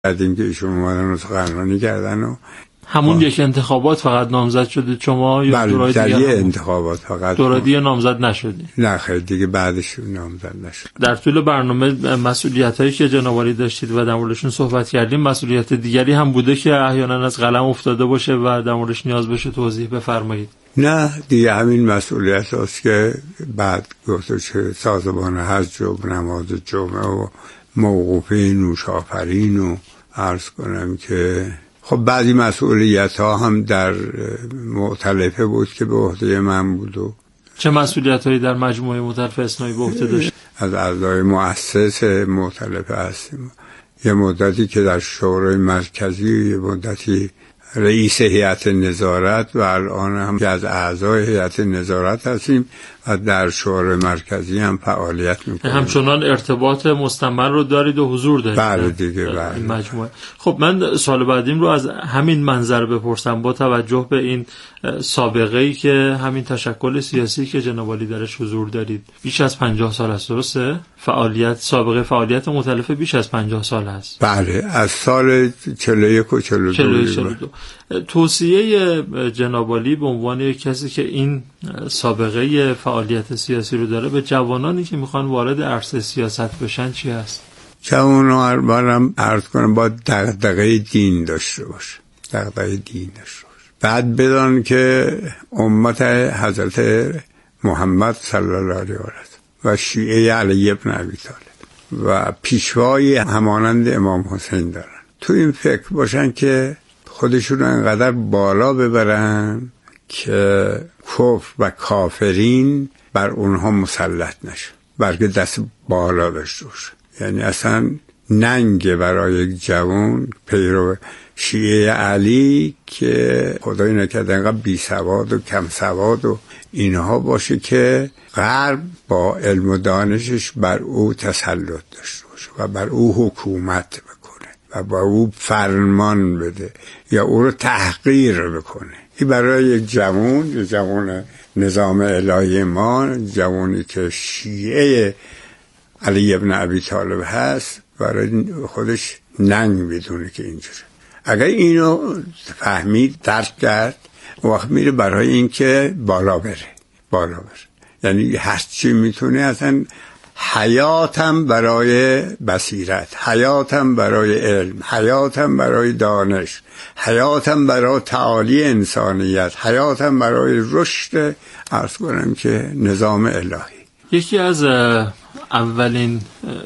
کردیم که ایشون اومدن رو سخنرانی کردن و همون یک انتخابات فقط نامزد شدید شما یا دورای دیگه؟ دیگه انتخابات فقط. دورای دیگه نامزد نشدید؟ نه خیر، دیگه بعدش نامزد نشد. در طول برنامه مسئولیتایی که جناب عالی داشتید و در موردشون صحبت کردیم، مسئولیت دیگری هم بوده که احیانا از قلم افتاده باشه و در موردش نیاز بشه توضیح بفرمایید. نه دیگه همین مسئولیت هست که بعد گفته چه سازمان حج و نماز جمعه و موقوفه نوشافرین و عرض کنم که خب بعضی مسئولیت ها هم در مؤتلفه بود که به عهده من بود. و چه مسئولیت هایی در مجموعه مؤتلف اثنایی به عهده داشت؟ از اعضای مؤسس مؤتلفه هستیم. یه مدتی که در شورای مرکزی، یه مدتی رئیس هیئت نظارت و الان هم که از اعضای هیئت نظارت هستیم و در شورای مرکزی هم فعالیت میکنیم. همچنان ارتباط مستمر رو دارید و حضور دارید؟ بله دیگه، بله. این مجموعه. خب من سوال بعدیم رو از همین منظر بپرسم، با توجه به این سابقه‌ای که همین تشکل سیاسی که جناب عالی درش حضور دارید بیش از 50 سال است، درسته؟ سابقه فعالیت مؤتلفه بیش از 50 سال است. بله، از سال 41 و 42. توصیه جناب عالی به عنوان یک کسی که این سابقه فعالیت سیاسی رو داره به جوانانی که میخوان وارد عرصه سیاست بشن چی هست؟ جوانان برام عرض کنم با دغدغه دین داشته باشه، دغدغه دین داشته باشه. بعد بدان که امت حضرت محمد صلی الله علیه و شیعه علی ابن ابی طالب و پیشوای همانند امام حسین دارن. تو این فکر باشن که خودشون انقدر بالا ببرن که کفر و کافرین بر اونها مسلط نشه، بلکه دست بالا داشته باشه. یعنی اصلا ننگ برای یک جوان پیرو شیعه علی که خدای نکرده انقدر بی سواد و کم سواد و اینها باشه که غرب با علم و دانشش بر او تسلط داشته باشه و بر او حکومت بکنه و با او فرمان بده یا او رو تحقیر بکنه. این برای یک جوان نظام الهی ما، جوانی که شیعه علی ابن ابی طالب هست، برای خودش ننگ بدونه که اینجوره. اگر اینو فهمید، درک کرد، وقت میره برای این که بالا بره. یعنی هر چی میتونه، اصلا حیاتم برای بصیرت، حیاتم برای علم، حیاتم برای دانش، حیاتم برای تعالی انسانیت، حیاتم برای رشد عرض کنم که نظام الهی. یکی از اولین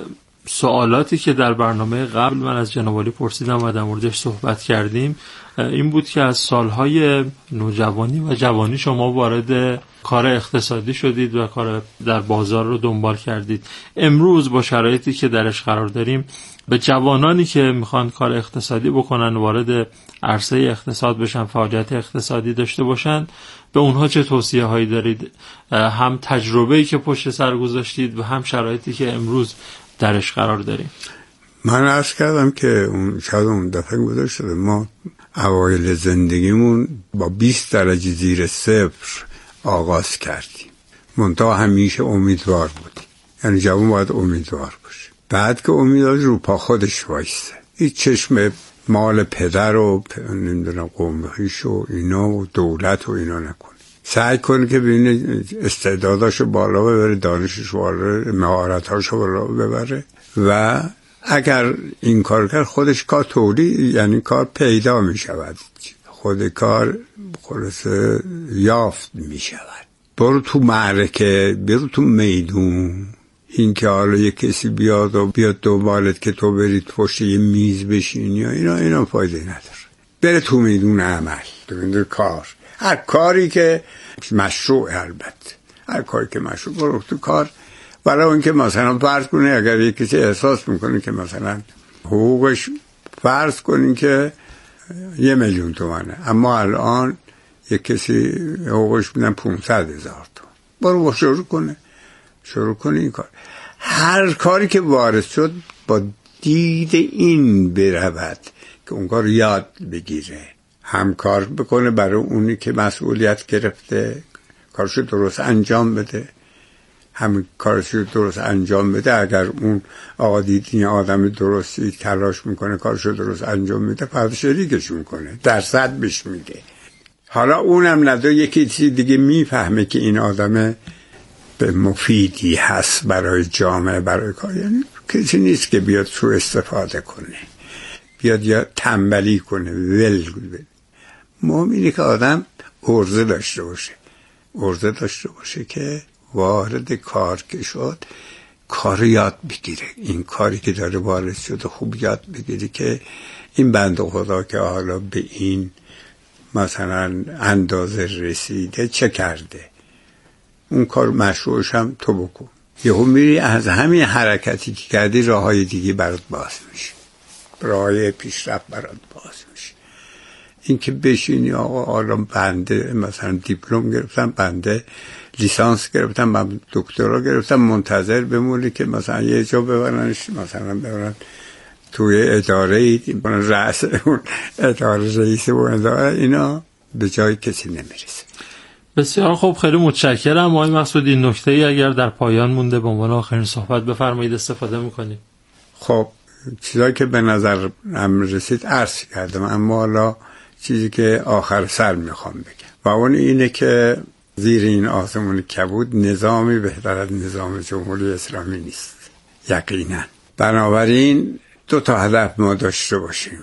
سوالاتی که در برنامه قبل من از جناب عالی پرسیدم و در موردش صحبت کردیم این بود که از سالهای نوجوانی و جوانی شما وارد کار اقتصادی شدید و کار در بازار رو دنبال کردید. امروز با شرایطی که درش قرار داریم، به جوانانی که میخوان کار اقتصادی بکنن، وارد عرصه اقتصاد بشن، فعالیت اقتصادی داشته باشن، به اونها چه توصیه هایی دارید؟ هم تجربه‌ای که پشت سر گذاشتید و هم شرایطی که امروز درش قرار داریم. من عرض کردم که اون دفعه گذاشته ما اوایل زندگیمون با 20 درجه زیر صفر آغاز کردیم. منتها همیشه امیدوار بودیم. یعنی جوان باید امیدوار باشه. بعد که امیدوار رو پا خودش وایسته، هیچ چشم مال پدر و نمیدونم قوم خویش و اینا و دولت و اینا نکنه. سعی کنه که ببینه استعداداشو بالا ببره، دانشش بالا، مهارتاشو بالا ببره و اگر این کار کرد خودش کار تولید، یعنی کار پیدا می شود، خود کار خلاصه یافت می شود. برو تو معرکه، برو تو میدون. این که حالا یک کسی بیاد دنبالت که تو برید پشت یه میز بشینی یا اینا فایده نداره. بره تو میدون عمل، تو کار، هر کاری که مشروع، البته هر کاری که مشروع، برو تو کار. برای اون که مثلا فرض کنی اگر یک کسی احساس میکنه که مثلا حقوقش فرض کنین که 1,000,000 تومانه، اما الان یک کسی حقوقش میدن 500,000 تومان، برو شروع کنه این کار. هر کاری که وارد شد با دید این برود که اون کار یاد بگیره، همکار بکنه برای اونی که مسئولیت گرفته، کارشو درست انجام بده. همین کارش رو درست انجام بده. اگر اون آقا دید این آدم درستی تلاش میکنه کارش رو درست انجام میده، فرد شریکش میکنه، درصد بهش میده. حالا اونم نده یکی چیز دیگه میفهمه که این آدم به مفیدی هست برای جامعه، برای کار. یعنی کسی نیست که بیاد سوء استفاده کنه، بیاد یا تنبلی کنه، ول کنه. مهم اینه که آدم عرضه داشته باشه که وارد کار که شد کار یاد بگیره. این کاری که داره وارد شده خوب یاد بگیره که این بنده خدا که حالا به این مثلا اندازه رسیده چه کرده، اون کار مشروعش هم تو بکن. یهو میری از همین حرکتی که کردی راههای دیگه برات باز میشه، راههای پیشرفت برات باز میشه. این که بشینی آقا حالا بنده مثلا دیپلم گرفتم، بنده لیسانس گرفتم، من دکترا گرفتم، منتظر بمونی که مثلا یه جا ببرنش، مثلا ببرن توی اداره رئیس اون اداره، رئیس اون اداره، اینا به جای کسی نمیرسه. بسیار خوب، خیلی متشکرم آقای مسعودی. نکته‌ای اگر در پایان مونده به عنوان آخرین صحبت بفرمایید، استفاده می‌کنیم. خب چیزایی که به نظر هم رسید عرض کردم، اما حالا چیزی که آخر سر میخوام بگم و اون اینه که زیر این آسمون کبود نظامی بهتر از نظام جمهوری اسلامی نیست یقینا. بنابراین دو تا هدف ما داشته باشیم،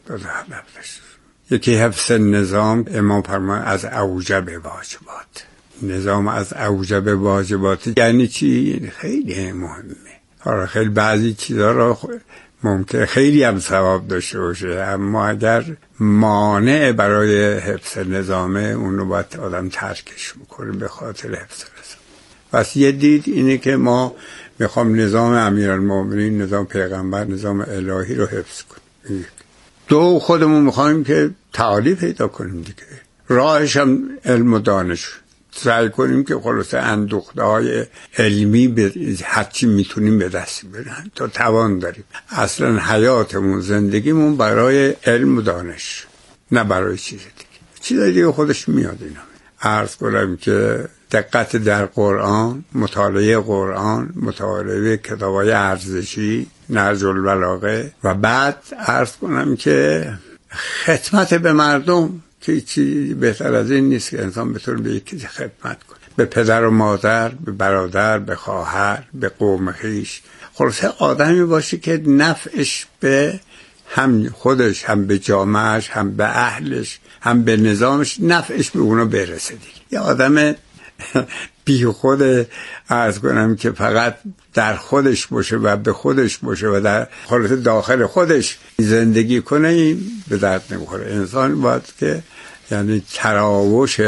یکی حفظ نظام. امام فرمان از اوجب واجبات. نظام از اوجب واجبات یعنی چی؟ خیلی مهمه. حالا خیلی بعضی چیزا را ممکن خیلی هم ثواب داشته باشه، اما اگر مانع برای حفظ نظامه اونو باید آدم ترکش میکنه به خاطر حفظ نظام. پس یه دید اینه که ما میخوام نظام امیرالمومنین، نظام پیغمبر، نظام الهی رو حفظ کنیم. دو، خودمون میخوایم که تعالی پیدا کنیم دیگه. راهش هم علم و دانش، سعی کنیم که خلاصه اندوخته های علمی به هرچی میتونیم به دست بیاریم تا توان داریم. اصلا حیاتمون، زندگیمون برای علم و دانش، نه برای چیز دیگه. چیز دیگه خودش میاد. اینا عرض کنم که دقت در قرآن، مطالعه قرآن، مطالعه کتابای ارزشی، نهج البلاغه، و بعد عرض کنم که خدمت به مردم، که چیزی بهتر از این نیست که انسان بتونه به یکی خدمت کنه، به پدر و مادر، به برادر، به خواهر، به قوم خویش. خلاصه آدمی باشه که نفعش به هم خودش، هم به جامعهش، هم به اهلش، هم به نظامش، نفعش به اونا برسه دیگه. یه آدم بی خود عرض کنم که فقط در خودش باشه و به خودش باشه و در حالت داخل خودش زندگی کنه، این به درد نمیخوره. انسان باید که یعنی تراوش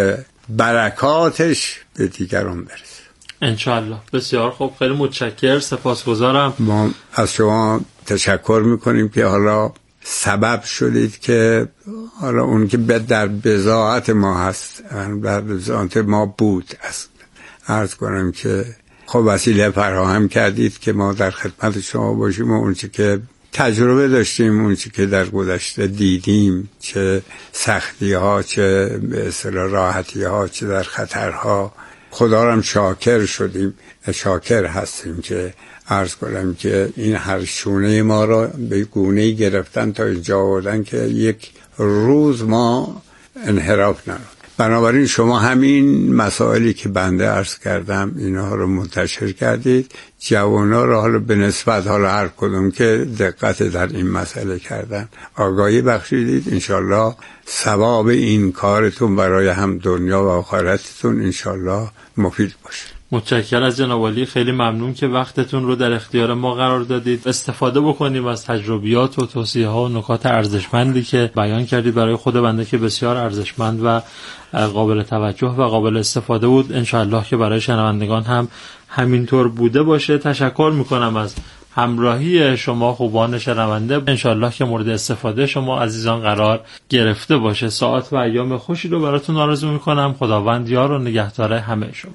برکاتش به دیگران برسه انشالله. بسیار خوب، خیلی متشکرم، سپاسگزارم. ما از شما تشکر میکنیم که حالا سبب شدید که حالا اون که در بضاعت ما هست، در بضاعت ما بود است، عرض کنم که خب وسیله فراهم کردید که ما در خدمت شما باشیم و اون چی که تجربه داشتیم، اون چی که در گذشته دیدیم، چه سختی ها، چه به اصطلاح راحتی ها، چه در خطرها، خدا را هم شاکر شدیم، شاکر هستیم که عرض کنم که این هر شونه ما را به گونه‌ای گرفتن تا اینجا آوردن که یک روز ما انحراف نرود. بنابراین شما همین مسائلی که بنده عرض کردم اینها رو منتشر کردید، جوانا رو حالا به نسبت حالا هر کدوم که دقت در این مسئله کردن آگاهی بخشیدید. انشالله ثواب این کارتون برای هم دنیا و آخرتتون انشالله مفید باشه. متشکرم از جناب عالی، خیلی ممنون که وقتتون رو در اختیار ما قرار دادید. استفاده بکنیم از تجربیات و توصیه ها و نکات ارزشمندی که بیان کردید برای خود بنده که بسیار ارزشمند و قابل توجه و قابل استفاده بود. انشالله که برای شنوندگان هم همینطور بوده باشه. تشکر میکنم از همراهی شما خوبان شنونده. انشالله که مورد استفاده شما عزیزان قرار گرفته باشه. ساعت و ایام خوشی رو براتون آرزو میکنم. خداوند یار و نگهدار همه شما.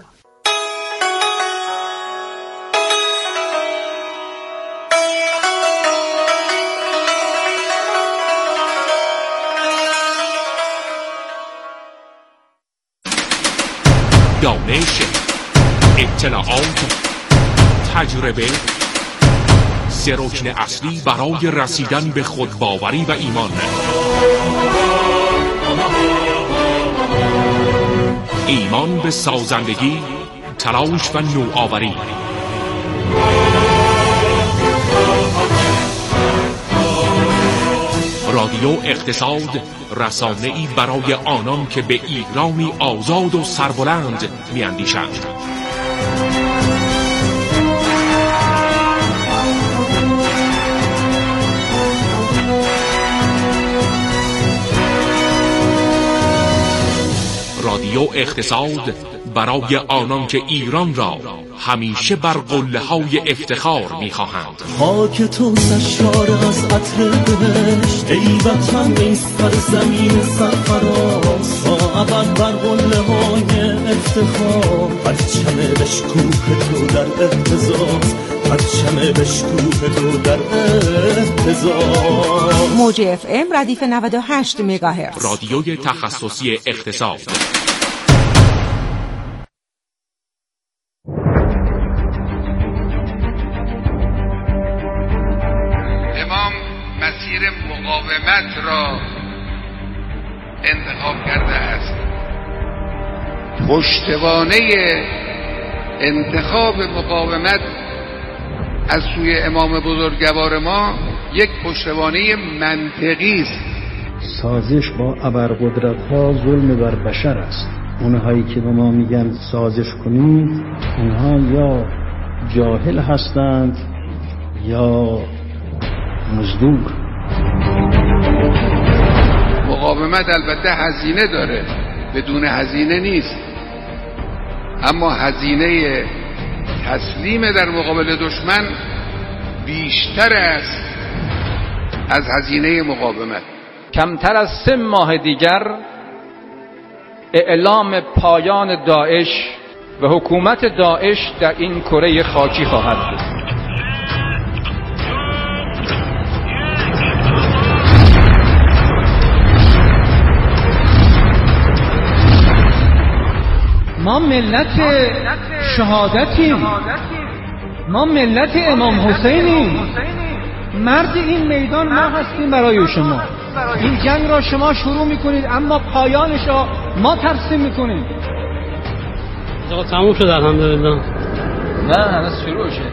Donation اطلاعات، تجربه، سه رکن اصلی برای رسیدن به خودباوری و ایمان. ایمان به سازندگی، تلاش و نوآوری. رادیو اقتصاد، رسانه‌ای برای آنان که به ایرانی آزاد و سربلند می‌اندیشند. رادیو اقتصاد برای آنان که ایران را همیشه بر قله‌های افتخار می‌خواهند. خاک تو سرشار از عطر بهشت، ای وطن ای سرزمین سرفراز، تا ابد بر قله‌های افتخار، پرچم بشکوه تو در اهتزاز، پرچم بشکوه تو در اهتزاز. موج اف ام ردیف 98 مگاهرتز، رادیوی تخصصی اقتصاد. مسیر مقاومت را انتخاب کرده است. پشتوانه انتخاب مقاومت از سوی امام بزرگوار ما یک پشتوانه منطقی است. سازش با ابرقدرت‌ها ظلم بر بشر است. اونهایی که به ما میگن سازش کنید، اونها یا جاهل هستند یا مزدور. مقاومت البته هزینه داره، بدون هزینه نیست، اما هزینه تسلیم در مقابل دشمن بیشتر است از هزینه مقاومت. کمتر از 3 ماه دیگر اعلام پایان داعش و حکومت داعش در این کره خاکی خواهد بود. ما ملت شهادتیم، ما ملت امام حسینیم، مرد این میدان ما هستیم برای شما. این جنگ را شما شروع میکنید اما پایانش را ما ترسیم میکنیم. آقا تموم شد الحمدلله. نه هنوز شروع شد.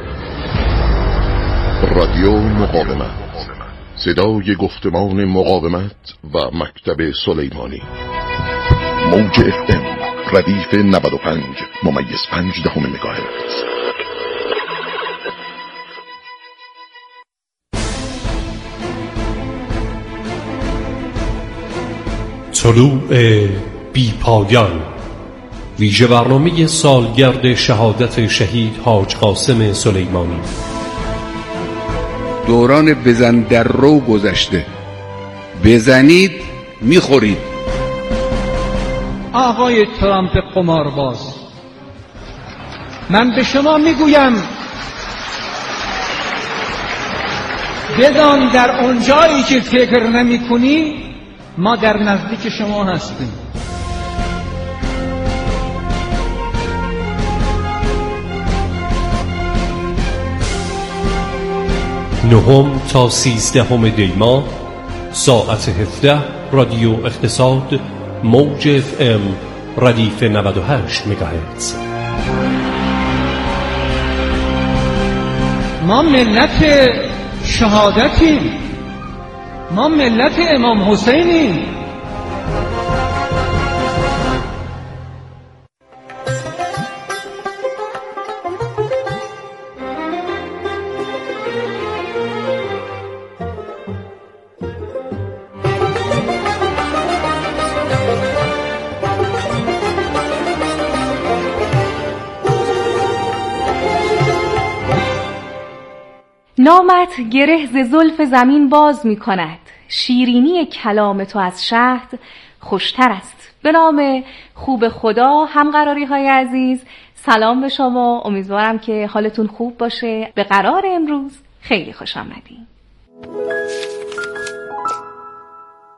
رادیو مقاومت، صدای گفتمان مقاومت و مکتب سلیمانی. موج اف ام ردیف 95 ممیز 5 مگاهرتز. طلوع بی پایان، ویژه برنامه سالگرد شهادت شهید حاج قاسم سلیمانی. دوران بزن در رو گذشته، بزنید میخورید. آقای ترامپ قمارباز، من به شما میگویم بدان در اونجایی که فکر نمی کنی ما در نزدیک شما هستیم. نهم تا 13 دی ماه ساعت 17 رادیو اقتصاد موج اف ام ردیف 98 مگاهرتز. ما ملت شهادتیم، ما ملت امام حسینیم. نامت گره ز زلف زمین باز می کند، شیرینی کلام تو از شهد خوشتر است. به نام خوب خدا، همقراری های عزیز، سلام به شما. امیدوارم که حالتون خوب باشه. به قرار امروز خیلی خوش آمدین.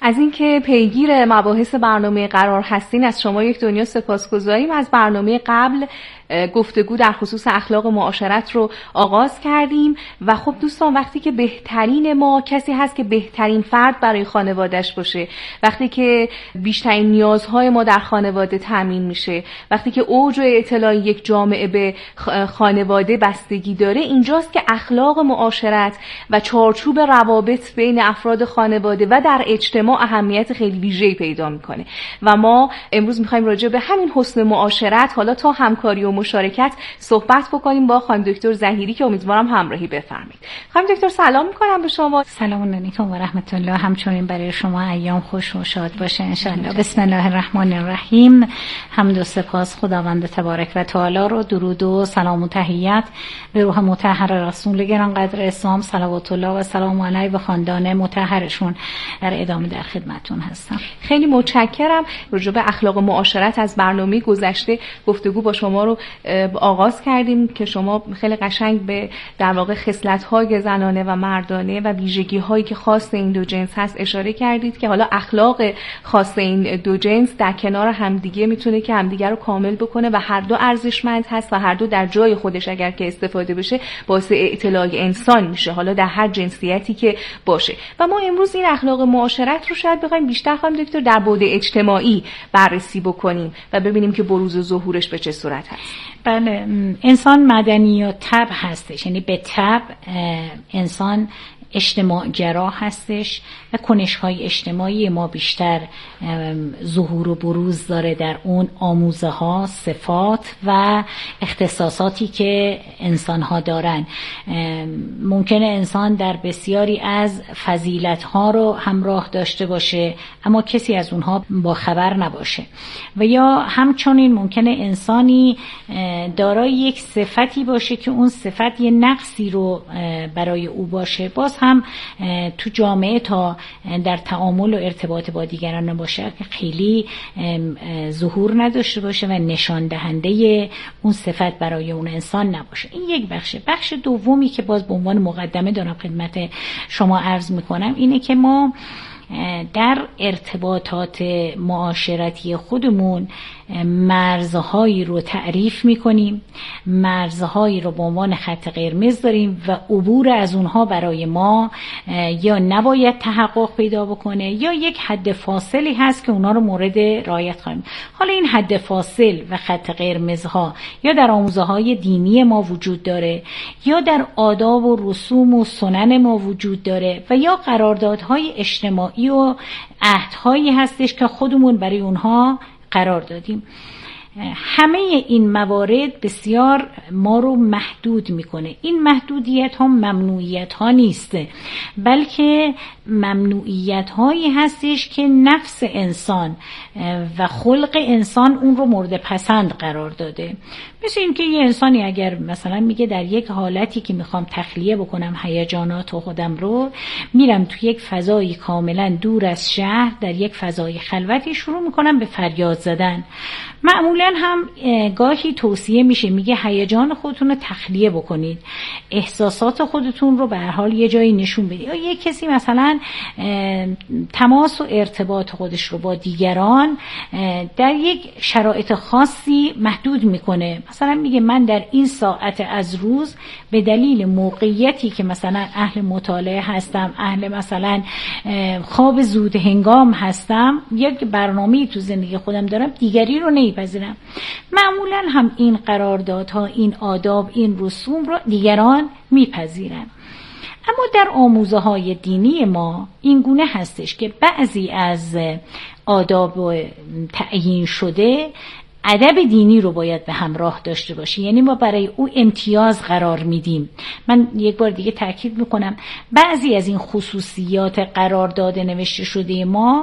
از اینکه پیگیر مباحث برنامه قرار هستین از شما یک دنیا سپاسگزاریم. از برنامه قبل گفتگو در خصوص اخلاق معاشرت رو آغاز کردیم و خب دوستان، وقتی که بهترین ما کسی هست که بهترین فرد برای خانوادهش باشه، وقتی که بیشترین نیازهای ما در خانواده تامین میشه، وقتی که اوج اطلاع یک جامعه به خانواده بستگی داره، اینجاست که اخلاق معاشرت و چارچوب روابط بین افراد خانواده و در اجتماع اهمیت خیلی ویژه‌ای پیدا میکنه. و ما امروز میخوایم راجع به همین حسن معاشرت، حالا تا همکاری و مشارکت، صحبت بکنیم با خانم دکتر ظهیری که امیدوارم همراهی بفرمایید. خانم دکتر سلام میکنم به شما. سلام علیکم و رحمت الله. همچنین برای شما ایام خوش و شاد باشه ان شاء الله. بسم الله الرحمن الرحیم. حمد و سپاس خداوند تبارک و تعالی رو، درود و سلام و تحیت به روح مطهر رسول گرانقدر اسلام صلوات الله و سلام علیه و خاندان مطهرشون در ادامه در خدمتتون هستم. خیلی متشکرم. راجع به اخلاق معاشرت از برنامه گذشته گفتگو با شما رو آغاز کردیم که شما خیلی قشنگ به در واقع خصلت‌های زنانه و مردانه و ویژگی‌هایی که خاص این دو جنس هست اشاره کردید که حالا اخلاق خاص این دو جنس در کنار همدیگه میتونه که همدیگه رو کامل بکنه و هر دو ارزشمند هست و هر دو در جای خودش اگر که استفاده بشه باعث اعتلاء انسان میشه، حالا در هر جنسیتی که باشه. و ما امروز این اخلاق معاشرت رو شاید بخوایم بیشتر خانم دکتر در بعد اجتماعی بررسی بکنیم و ببینیم که بروز و ظهورش به چه صورت هست. بله، انسان مدنی و طبع هستش، یعنی به طبع انسان اجتماع گرا هستش و کنش‌های اجتماعی ما بیشتر ظهور و بروز داره در اون آموزه ها، صفات و اختصاصاتی که انسان‌ها دارن. ممکنه انسان در بسیاری از فضیلت‌ها رو همراه داشته باشه اما کسی از اونها با خبر نباشه، و یا همچنین ممکنه انسانی دارای یک صفتی باشه که اون صفت یه نقصی رو برای او باشه، باز هم تو جامعه تا در تعامل و ارتباط با دیگران نباشه که خیلی ظهور نداشته باشه و نشان دهنده اون صفت برای اون انسان نباشه. این یک بخشه. بخش دومی که باز به عنوان مقدمه دارم خدمت شما عرض میکنم اینه که ما در ارتباطات معاشرتی خودمون مرزهایی رو تعریف میکنیم، مرزهایی رو به عنوان خط قرمز داریم و عبور از اونها برای ما یا نباید تحقق پیدا بکنه یا یک حد فاصلی هست که اونها رو مورد رعایت خواهیم. حالا این حد فاصل و خط قرمزها یا در آموزه های دینی ما وجود داره یا در آداب و رسوم و سنن ما وجود داره و یا قراردادهای اجتماعی و عهدهایی هستش که خودمون برای اونها قرار دادیم. همه این موارد بسیار ما رو محدود میکنه. این محدودیت ها ممنوعیت ها نیست، بلکه ممنوعیت هایی هستش که نفس انسان و خلق انسان اون رو مورد پسند قرار داده. مثل این که یه انسانی اگر مثلا میگه در یک حالتی که میخوام تخلیه بکنم هیجانات خودم رو، میرم تو یک فضایی کاملا دور از شهر در یک فضای خلوتی شروع میکنم به فریاد زدن. معمولا هم گاهی توصیه میشه، میگه هیجان خودتون رو تخلیه بکنید، احساسات خودتون رو به هر حال یه جایی نشون بدید. یا یک کسی مثلا تماس و ارتباط خودش رو با دیگران در یک شرایط خاصی محدود میکنه. مثلا میگه من در این ساعت از روز به دلیل موقعیتی که مثلا اهل مطالعه هستم، اهل مثلا خواب زود هنگام هستم، یک برنامه‌ای تو زندگی خودم دارم، دیگری رو نمیپذیرم. معمولا هم این قراردادها، این آداب، این رسوم رو دیگران میپذیرن. اما در آموزه های دینی ما این گونه هستش که بعضی از آداب تعیین شده ادب دینی رو باید به همراه داشته باشه، یعنی ما برای او امتیاز قرار میدیم. من یک بار دیگه تاکید میکنم بعضی از این خصوصیات قرارداد نوشته شده ما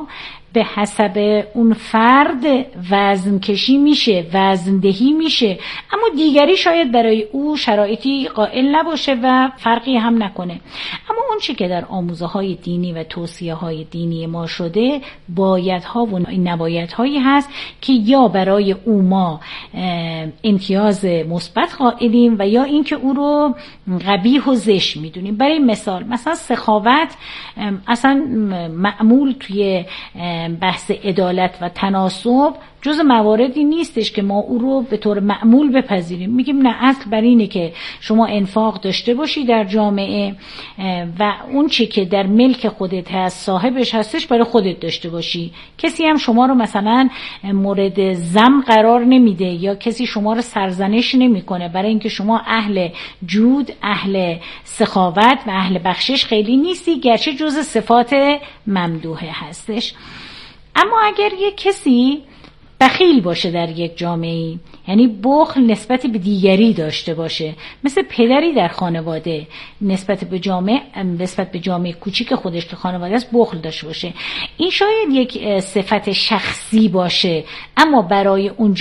به حسب اون فرد وزن کشی میشه، وزن دهی میشه، اما دیگری شاید برای او شرایطی قائل نباشه و فرقی هم نکنه. اما اون چی که در آموزه های دینی و توصیه های دینی ما شده بایدها و نبایدهایی هست که یا برای او ما امتیاز مثبت قائلیم و یا اینکه او رو قبیح و زشت میدونیم. برای مثلا سخاوت اصلا معمول توی بحث عدالت و تناسب جز مواردی نیستش که ما او رو به طور معمول بپذیریم. میگیم نه، اصل بر اینه که شما انفاق داشته باشی در جامعه و اون چی که در ملک خودت هست صاحبش هستش برای خودت داشته باشی. کسی هم شما رو مثلا مورد ذم قرار نمیده یا کسی شما رو سرزنش نمیکنه برای اینکه شما اهل جود، اهل سخاوت و اهل بخشش خیلی نیستی، گرچه جز صفات ممدوحه هستش. اما اگر یک کسی بخیل باشه در یک جامعه، یعنی بخل نسبت به دیگری داشته باشه، مثل پدری در خانواده نسبت به جامعه کوچیک خودش که خانواده است بخل داشته باشه، این شاید یک صفت شخصی باشه، اما برای اون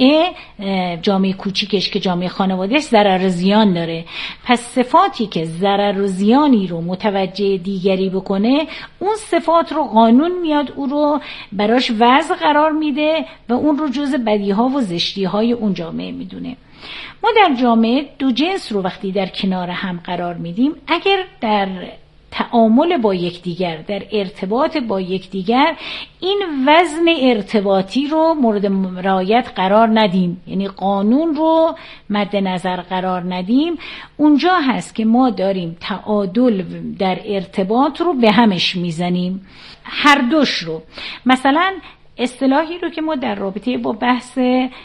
جامعه کوچیکش که جامعه خانوادهش ضرر و زیان داره. پس صفاتی که ضرر و زیانی رو متوجه دیگری بکنه، اون صفات رو قانون میاد او رو براش وضع قرار میده و اون رو جز بدیها و زشتیهای اون جامعه میدونه. ما در جامعه دو جنس رو وقتی در کنار هم قرار میدیم، اگر در تعامل با یکدیگر، در ارتباط با یکدیگر این وزن ارتباطی رو مورد رعایت قرار ندیم، یعنی قانون رو مد نظر قرار ندیم، اونجا هست که ما داریم تعادل در ارتباط رو به همش میزنیم، هر دوش رو. مثلا اصطلاحی رو که ما در رابطه با بحث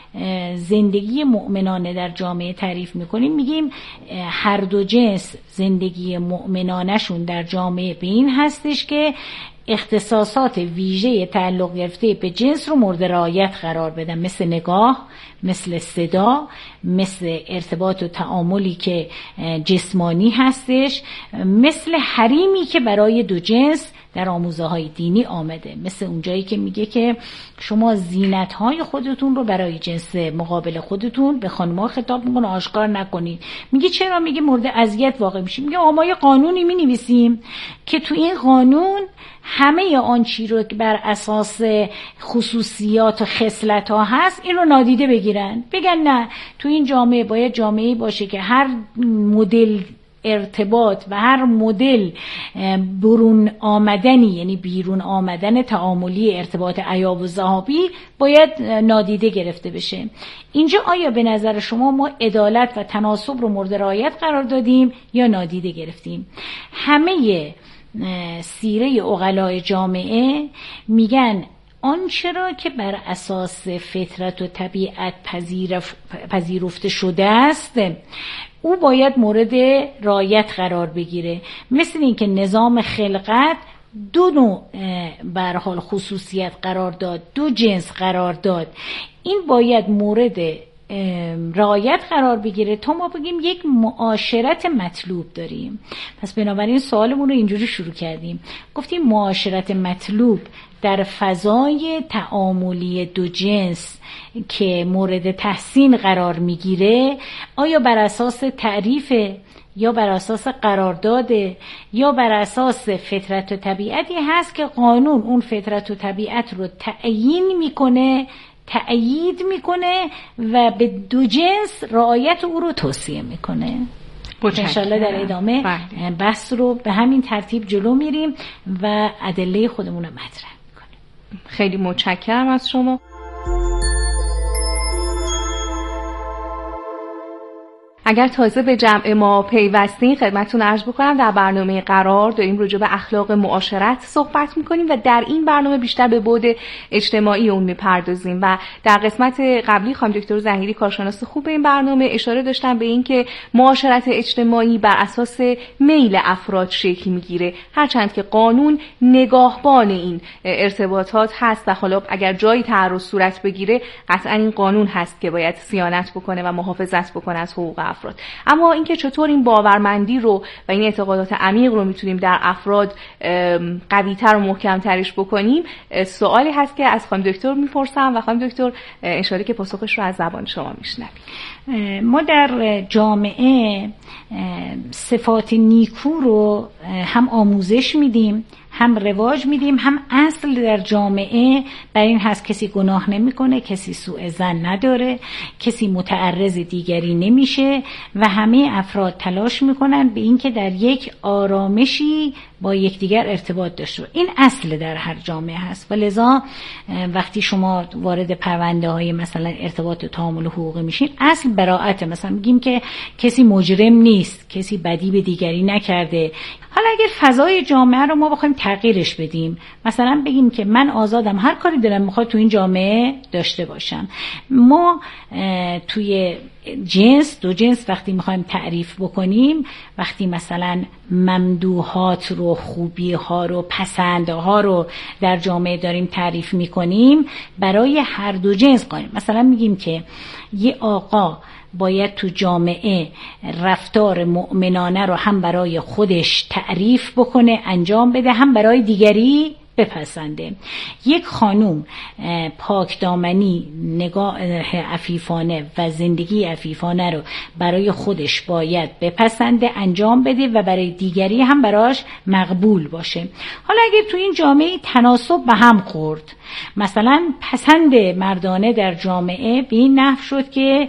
زندگی مؤمنانه در جامعه تعریف میکنیم، میگیم هر دو جنس زندگی مؤمنانشون در جامعه به این هستش که اختصاصات ویژه تعلق گرفته به جنس رو مورد رعایت قرار بدن، مثل نگاه، مثل صدا، مثل ارتباط و تعاملی که جسمانی هستش، مثل حریمی که برای دو جنس در آموزه های دینی آمده، مثل اونجایی که میگه که شما زینت های خودتون رو برای جنس مقابل خودتون به خانم‌ها خطاب میکنه آشکار نکنید. میگه چرا؟ میگه مورد اذیت واقع میشیم. میگه ما یه قانونی مینویسیم که تو این قانون همه آن چی رو که بر اساس خصوصیات و خصلت ها هست این رو نادیده بگیرن، بگن نه، تو این جامعه باید جامعه‌ای باشه که هر مدل ارتباط و هر مدل برون آمدنی، یعنی بیرون آمدن تعاملی ارتباط عیاب و ذهابی باید نادیده گرفته بشه. اینجا آیا به نظر شما ما عدالت و تناسب رو مورد رعایت قرار دادیم یا نادیده گرفتیم؟ همه سیره عقلای جامعه میگن آنچه را که بر اساس فطرت و طبیعت پذیرفته شده است او باید مورد رعایت قرار بگیره. مثل این که نظام خلقت دو نوع به هر حال خصوصیت قرار داد، دو جنس قرار داد، این باید مورد رعایت قرار بگیره تا ما بگیم یک معاشرت مطلوب داریم. پس بنابراین سوالمون رو اینجوری شروع کردیم، گفتیم معاشرت مطلوب در فضای تعاملی دو جنس که مورد تحسین قرار میگیره، آیا بر اساس تعریف یا بر اساس قرارداد یا بر اساس فطرت و طبیعتی هست که قانون اون فطرت و طبیعت رو تأیید میکنه و به دو جنس رعایت او رو توصیه میکنه. انشالله در ادامه بحث رو به همین ترتیب جلو میریم و ادله خودمون رو مطرح میکنیم. خیلی متشکرم از شما. اگر تازه به جمع ما پیوستین خدمتتون عرض بکنم در برنامه قرار داریم راجع به اخلاق معاشرت صحبت میکنیم و در این برنامه بیشتر به بعد اجتماعی اون میپردازیم و در قسمت قبلی خانم دکتر ظهیری کارشناس خوب این برنامه اشاره داشتن به این که معاشرت اجتماعی بر اساس میل افراد شکل میگیره، هرچند که قانون نگاهبان این ارتباطات هست و حالا اگر جایی تعارض صورت بگیره قطعا این قانون هست که باید صیانت بکنه و محافظت بکنه از حقوق افراد. اما اینکه چطور این باورمندی رو و این اعتقادات عمیق رو میتونیم در افراد قوی‌تر و محکم‌ترش بکنیم، سوالی هست که از خانم دکتر میپرسم و خانم دکتر انشالله که پاسخش رو از زبان شما میشنویم. ما در جامعه صفات نیکو رو هم آموزش میدیم، هم رواج میدیم، هم اصل در جامعه بر این هست کسی گناه نمیکنه، کسی سوء ظن نداره، کسی متعرض دیگری نمیشه و همه افراد تلاش میکنن به این که در یک آرامشی با یکدیگر ارتباط داشته باشه. این اصل در هر جامعه هست و لذا وقتی شما وارد پرونده های مثلا ارتباط و تعامل حقوقی میشین، اصل براءت، مثلا میگیم که کسی مجرم نیست، کسی بدی به دیگری نکرده. حالا اگر فضای جامعه رو ما بخوایم تغییرش بدیم، مثلا بگیم که من آزادم، هر کاری دلم میخواد تو این جامعه داشته باشم. ما توی دو جنس وقتی میخوایم تعریف بکنیم، وقتی مثلا ممدوحات رو، خوبی ها رو، پسندها رو در جامعه داریم تعریف میکنیم، برای هر دو جنس قائلیم. مثلا میگیم که یه آقا باید تو جامعه رفتار مؤمنانه رو هم برای خودش تعریف بکنه، انجام بده، هم برای دیگری بپسنده. یک خانوم پاکدامنی، نگاه عفیفانه و زندگی عفیفانه رو برای خودش باید بپسنده، انجام بده و برای دیگری هم براش مقبول باشه. حالا اگر تو این جامعه تناسب به هم خورد، مثلا پسند مردانه در جامعه به این نحو شد که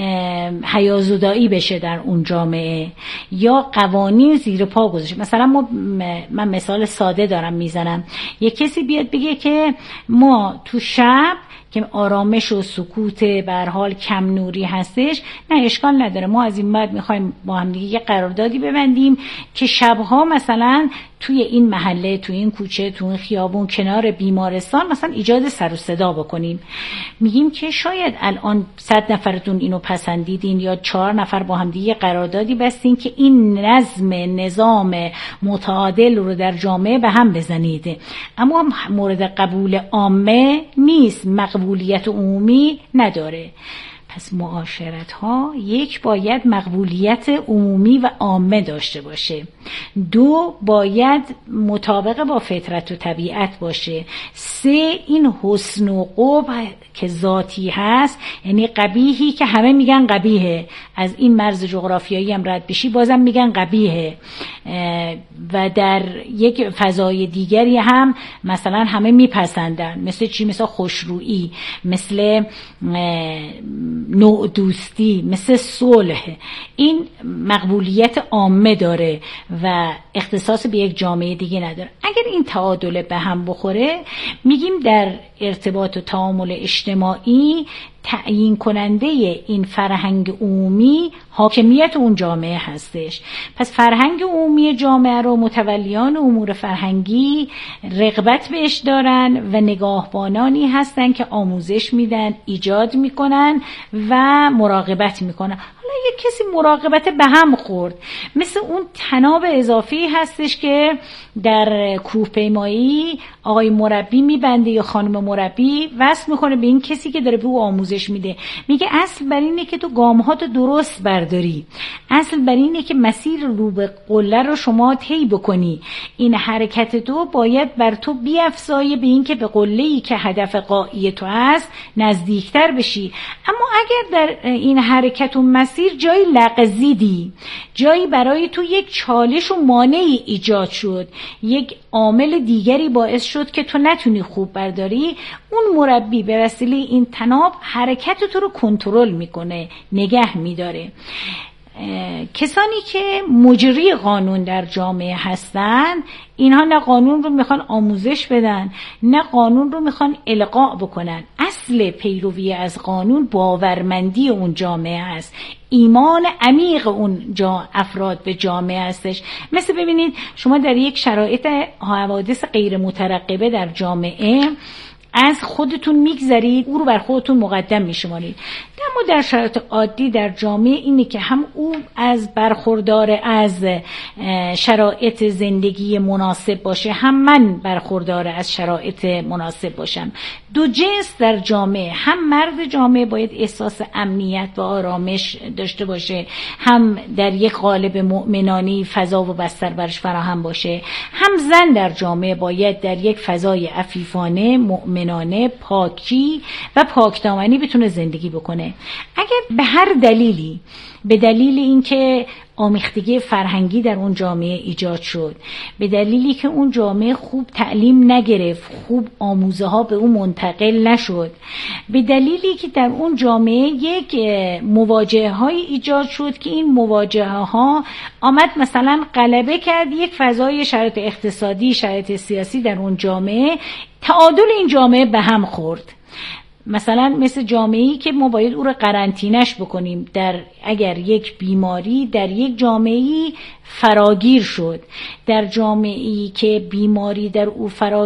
حیازدایی بشه در اون جامعه یا قوانین زیر پا گذاشته. مثلا من مثال ساده دارم میزنم، یک کسی بیاد بگه که ما تو شب که آرامش و سکوت به هر حال کم نوری هستش، نه اشکال نداره، ما از این بعد میخوایم با هم دیگه یه قراردادی ببندیم که شبها مثلا توی این محله، توی این کوچه، توی این خیابون کنار بیمارستان مثلا ایجاد سر و صدا بکنیم. میگیم که شاید الان 100 نفرتون اینو پسندیدین یا 4 نفر با هم دیگه قراردادی بستین که این نظام متعادل رو در جامعه به هم بزنید، اما مورد قبول عامه نیست، مقبولیت عمومی نداره. پس معاشرت ها یک باید مقبولیت عمومی و عامه داشته باشه، 2 باید مطابق با فطرت و طبیعت باشه، 3 این حسن و قبح که ذاتی هست، یعنی قبیحی که همه میگن قبیحه، از این مرز جغرافیایی هم رد بشی بازم میگن قبیحه، و در یک فضای دیگری هم مثلا همه میپسندن، مثل چی؟ مثل خوشرویی، مثل نوع دوستی، مثل صلح. این مقبولیت عامه داره و اختصاص به یک جامعه دیگه نداره. اگر این تعادل به هم بخوره، میگیم در ارتباط و تعامل اجتماعی تعیین کننده این فرهنگ عمومی حاکمیت اون جامعه هستش. پس فرهنگ عمومی جامعه رو متولیان امور فرهنگی رغبت بهش دارن و نگاهبانانی هستن که آموزش میدن، ایجاد میکنن و مراقبت میکنن. حالا یک کسی مراقبت به هم خورد، مثل اون تناب اضافی هستش که در کوهپیمایی آقای مربی میبنده یا خانم مربی وصل میکنه به این کسی که داره به او آموزش میده، میگه اصل بر اینه که تو گامهاتو درست برداری، اصل بر اینه که مسیر رو به قله رو شما طی بکنی، این حرکت تو باید بر تو بیفزایه به این که به قله‌ای که هدف غایی تو هست نزدیکتر بشی. اما اگر در این حرکت و مسیر جایی لغزیدی، جایی برای تو یک چالش و مانعی ایجاد شد، یک عامل دیگری باعث شد که تو نتونی خوب برداری، اون مربی به وسیله این تناب حرکت تو رو کنترل میکنه، نگه میداره. کسانی که مجری قانون در جامعه هستن، اینها نه قانون رو میخوان آموزش بدن، نه قانون رو میخوان القاء بکنن. اصل پیروی از قانون باورمندی اون جامعه هست، ایمان عمیق اون افراد به جامعه هستش. مثل ببینید شما در یک شرایط حوادث غیر مترقبه در جامعه از خودتون میگذرید، او رو بر خودتون مقدم میشمارید. اما در شرایط عادی در جامعه اینه که هم او از برخوردار از شرایط زندگی مناسب باشه، هم من برخوردار از شرایط مناسب باشم. دو جنس در جامعه، هم مرد جامعه باید احساس امنیت و آرامش داشته باشه، هم در یک قالب مؤمنانی فضا و بستر برش فراهم باشه، هم زن در جامعه باید در یک فضای عفیفانه، مؤمنانه، پاکی و پاکدامنی بتونه زندگی بکنه. اگر به هر دلیلی، به دلیل اینکه آمیختگی فرهنگی در اون جامعه ایجاد شد، به دلیلی که اون جامعه خوب تعلیم نگرفت، خوب آموزه ها به اون منتقل نشد، به دلیلی که در اون جامعه یک مواجهه های ایجاد شد که این مواجهه ها آمد مثلا غلبه کرد یک فضای شرایط اقتصادی، شرایط سیاسی در اون جامعه، تعادل این جامعه به هم خورد. مثلا مثل جامعه‌ای که ما باید او رو قرنطینه‌اش بکنیم، اگر یک بیماری در یک جامعه‌ای فراگیر شد، در جامعه‌ای که بیماری در او فراگیر